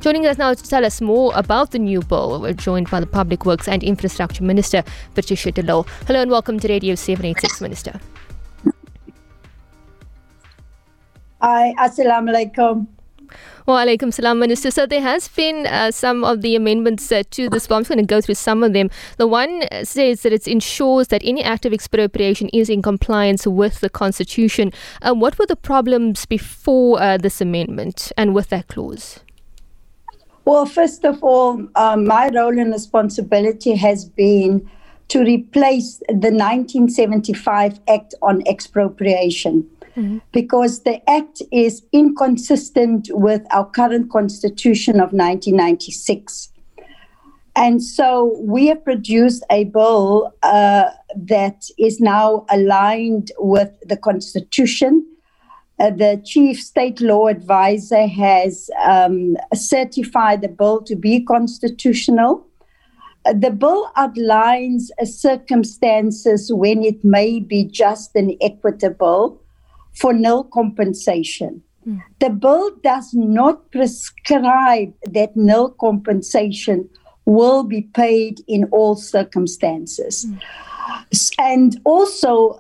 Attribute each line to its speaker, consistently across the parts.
Speaker 1: Joining us now to tell us more about the new bill, we're joined by the Public Works and Infrastructure Minister, Patricia de Lille. Hello and welcome to Radio 786, Minister.
Speaker 2: Hi, Assalamu alaikum.
Speaker 1: Wa alaikum salam, Minister. So there has been some of the amendments to this bill. I'm just going to go through some of them. The one says that it ensures that any act of expropriation is in compliance with the Constitution. What were the problems before this amendment and with that clause?
Speaker 2: Well, first of all, my role and responsibility has been to replace the 1975 Act on Expropriation. Because the Act is inconsistent with our current Constitution of 1996. And so we have produced a bill that is now aligned with the Constitution. The Chief State Law Advisor has certified the bill to be constitutional. The bill outlines circumstances when it may be just and equitable for nil compensation. The bill does not prescribe that nil compensation will be paid in all circumstances. And also,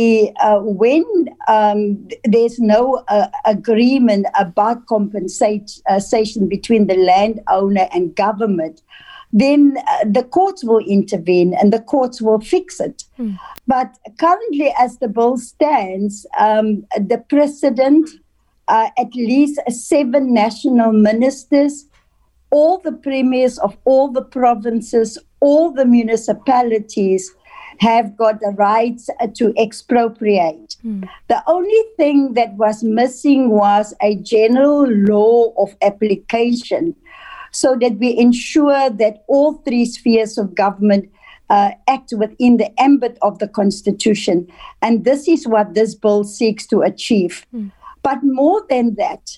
Speaker 2: when there's no agreement about compensation between the landowner and government, then the courts will intervene and the courts will fix it. But currently, as the bill stands, the president, at least 7 national ministers, all the premiers of all the provinces, all the municipalities have got the rights to expropriate. The only thing that was missing was a general law of application, so that we ensure that all 3 spheres of government act within the ambit of the Constitution. And this is what this bill seeks to achieve. But more than that,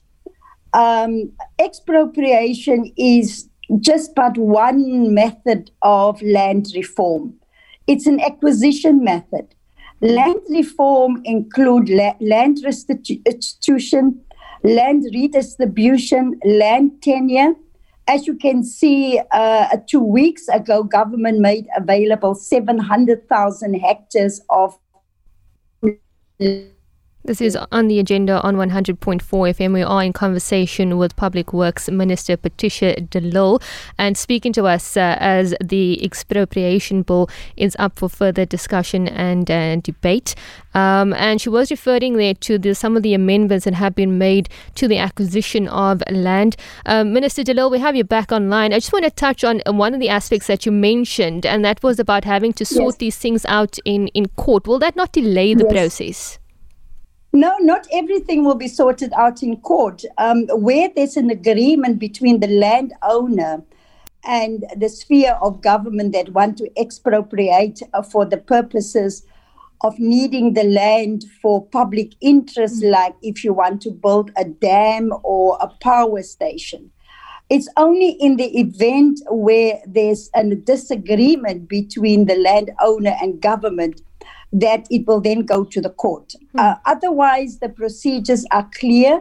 Speaker 2: expropriation is just but one method of land reform. It's an acquisition method. Land reform includes land restitution, land redistribution, land tenure. As you can see, 2 weeks ago, government made available 700,000 hectares of.
Speaker 1: This is on the agenda on 100.4 FM. We are in conversation with Public Works Minister Patricia de Lille, and speaking to us as the expropriation bill is up for further discussion and debate. And she was referring there to some of the amendments that have been made to the acquisition of land. Minister de Lille, we have you back online. I just want to touch on one of the aspects that you mentioned, and that was about having to sort these things out in court. Will that not delay the process?
Speaker 2: No, not everything will be sorted out in court. Where there's an agreement between the landowner and the sphere of government that want to expropriate for the purposes of needing the land for public interest, like if you want to build a dam or a power station. It's only in the event where there's a disagreement between the landowner and government that it will then go to the court. Otherwise, the procedures are clear.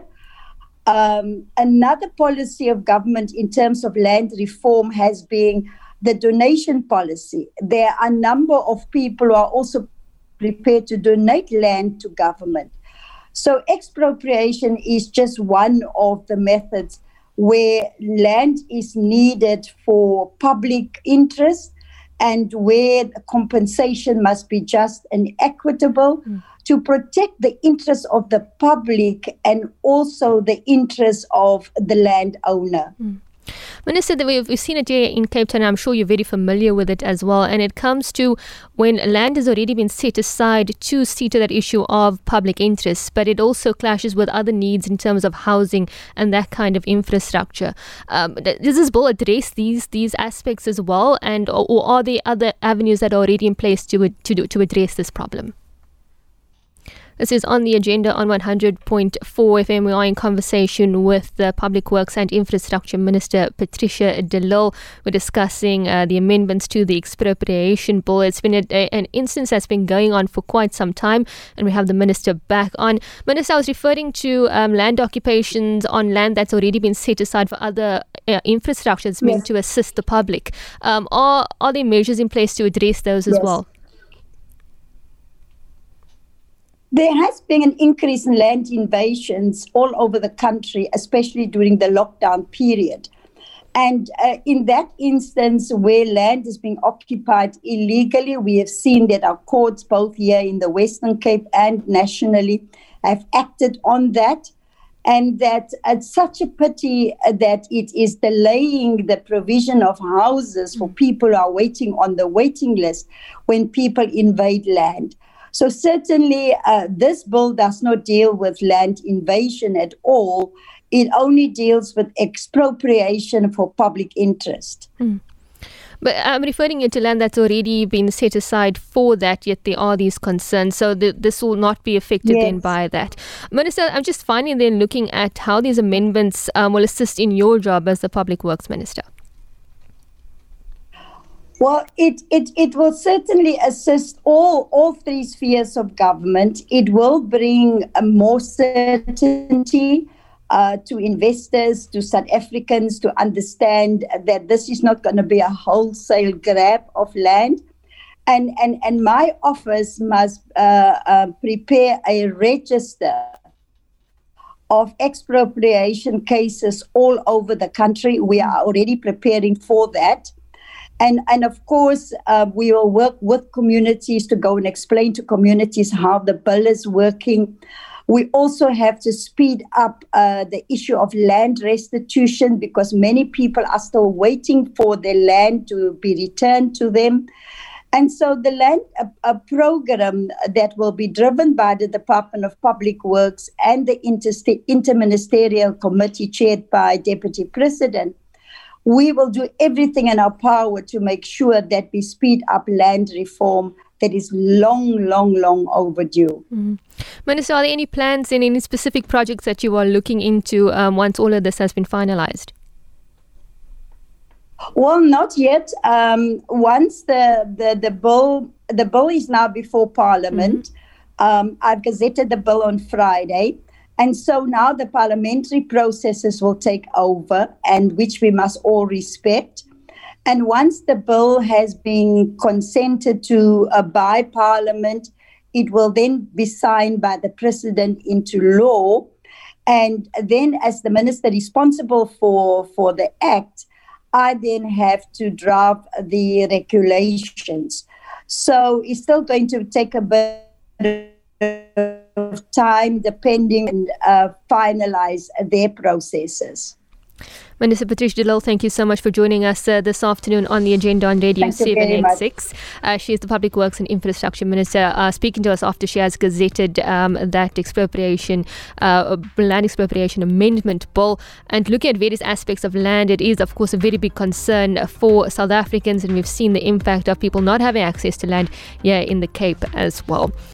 Speaker 2: Another policy of government in terms of land reform has been the donation policy. There are a number of people who are also prepared to donate land to government. So expropriation is just one of the methods where land is needed for public interest, and where the compensation must be just and equitable to protect the interests of the public and also the interests of the landowner.
Speaker 1: Minister, we've seen it here in Cape Town. I'm sure you're very familiar with it as well. And it comes to when land has already been set aside to see to that issue of public interest, but it also clashes with other needs in terms of housing and that kind of infrastructure. Does this bill address these aspects as well, and or are there other avenues that are already in place to address this problem? This is on the agenda on 100.4 FM. We are in conversation with the Public Works and Infrastructure Minister, Patricia de Lille. We're discussing the amendments to the expropriation bill. It's been an instance that's been going on for quite some time, and we have the Minister back on. Minister, I was referring to land occupations on land that's already been set aside for other infrastructure that's meant to assist the public. Are there measures in place to address those as well?
Speaker 2: There has been an increase in land invasions all over the country, especially during the lockdown period. And in that instance, where land is being occupied illegally, we have seen that our courts, both here in the Western Cape and nationally, have acted on that. And that it's such a pity that it is delaying the provision of houses for people who are waiting on the waiting list when people invade land. So certainly this bill does not deal with land invasion at all. It only deals with expropriation for public interest.
Speaker 1: But I'm referring to land that's already been set aside for that, yet there are these concerns. So this will not be affected then by that. Minister, I'm just finally then looking at how these amendments will assist in your job as the Public Works Minister.
Speaker 2: Well, it will certainly assist all three spheres of government. It will bring more certainty to investors, to South Africans, to understand that this is not going to be a wholesale grab of land. And my office must prepare a register of expropriation cases all over the country. We are already preparing for that. And of course, we will work with communities to go and explain to communities how the bill is working. We also have to speed up the issue of land restitution because many people are still waiting for their land to be returned to them. And so the land program that will be driven by the Department of Public Works and the Interministerial Committee chaired by Deputy President, we will do everything in our power to make sure that we speed up land reform that is long overdue.
Speaker 1: Minister, are there any plans and any specific projects that you are looking into once all of this has been finalized?
Speaker 2: Well, not yet. Once the bill is now before Parliament, I've gazetted the bill on Friday. And so now the parliamentary processes will take over, and which we must all respect. And once the bill has been consented to by Parliament, it will then be signed by the President into law. And then as the minister responsible for the act, I then have to draft the regulations. So it's still going to take a bit of time depending and finalize their processes.
Speaker 1: Minister Patricia de Lille, thank you so much for joining us this afternoon on the agenda on Radio 786. She is the Public Works and Infrastructure Minister, speaking to us after she has gazetted that expropriation, land expropriation amendment bill. And looking at various aspects of land, it is, of course, a very big concern for South Africans, and we've seen the impact of people not having access to land here in the Cape as well.